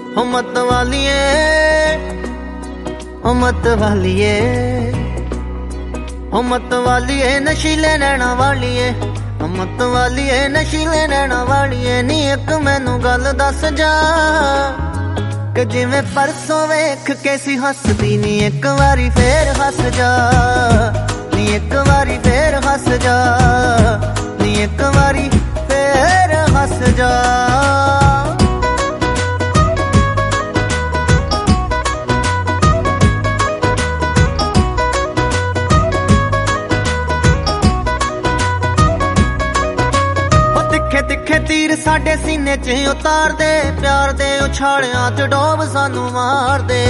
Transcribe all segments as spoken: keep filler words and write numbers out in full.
हो मत वालिए हो मत वालिए हो मत वालिए नशीले नैना वालिए हो मत वालिए नशीले नैना वालिए नी एक मैनू गल दस जा कि जिवें परसों वेख के सी हसदी नी एक वारी फेर हस जा नी एक वारी फेर हस जा नी एक वारी फेर हस जा तिखे तीर साडे सीने च उतार दे प्यार दे उछालियां च डोब सानू मार दे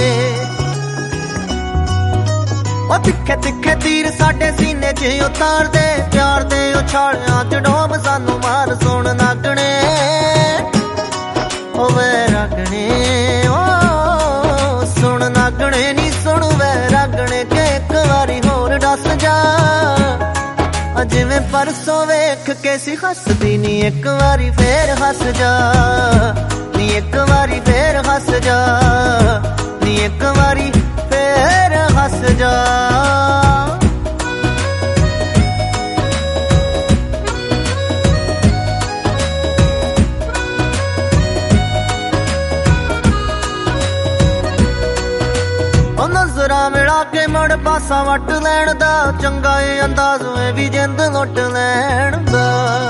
ओ तिखे तिखे तीर साडे सीने च उतार दे प्यार दे उछालियां च डोब सानू मार सुन नागणे ओ वे रागणे ओ सुन नागणे नी सुन वे रागणे के एक वारी होर दस जा जिवें परसों वेख के सी हसदी नी एक वारी फेर हस जा नी एक वारी फेर हस जा नी एक वारी फेर हस जा नजरा मिला के मुड़ पासा वट लैण दा चंगा ए अंदाज में भी जिंद लुट लैण दा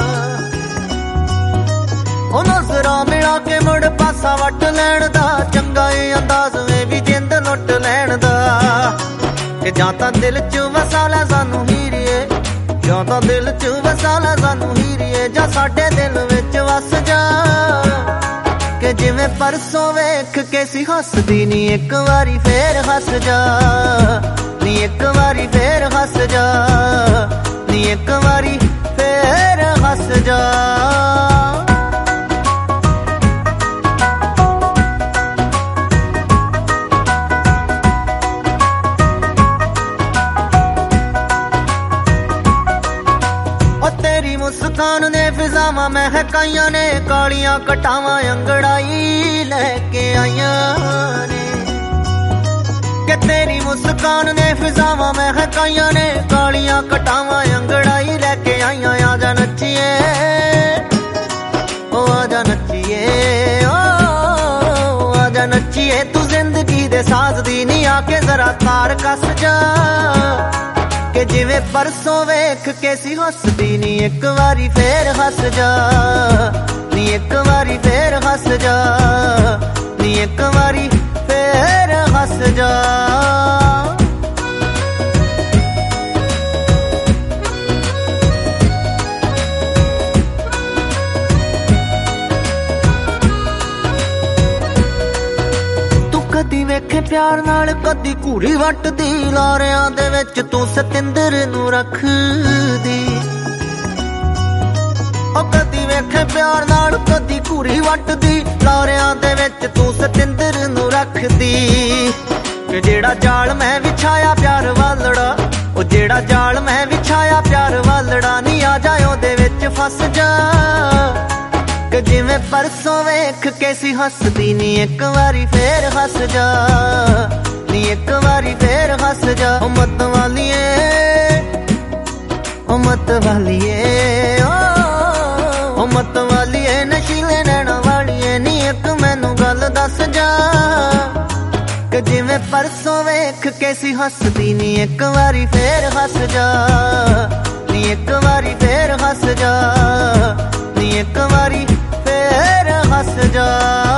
ओ नजरा मिला के मुड़ पासा वट लैण दा चंगा ए अंदाज में भी जिंद लुट लैण दा कि जां तां दिल च वसा लै सानू हीरिए जां तां दिल च वसा लै सानू हीरिए जां साडे दिल विच वस जा कि जिवें परसों वेख के सी हसदी नी एक वारी फेर हस जा नी एक वारी फेर हस जा नी एक वारी फेर हस जा मुस्कान ने फिजावां महकाइयां ने कालियां कटावां अंगड़ाई लेके आइयां ने कि तेरी मुस्कान ने फिजावां महकाइयां ने कालियां कटावां अंगड़ाई लेके आइयां आजा नच्चिए ओ आजा नच्चिए ओ आजा नच्चिए तू जिंदगी दे साज दी नी आके जरा तार कस जा कि जिवें परसों वेख के सी हसदी नी एक वारी फेर हस जा नी एक वारी फेर हस जा नी एक वारी फेर हस जा कदी वेखे प्यार नाल कदी घूरी वटदी लारियां दे विच तू सतिंदर नू रखदी ओ कदी वेखे प्यार नाल कदी घूरी वटदी लारियां दे विच तू सतिंदर नू रखदी कि जेड़ा जाल मैं विछाया प्यार वालड़ा ओ जेड़ा जाल मैं विछाया प्यार वालड़ा नी आ जाए ओदे विच फस जा कि जिवें परसों वेख के सी हसदी नी एक वारी फेर हस जा नी एक वारी फेर हस जा ओ मत वालिए ओ मत वालिए ओ मत वालिए नशीले नैना वालिए नी एक मैनू गल दस जा कि जिवें परसों वेख के सी हसदी नी एक वारी फेर हस जा नी एक वारी फेर हस जा नी एक वारी फेर हस जा।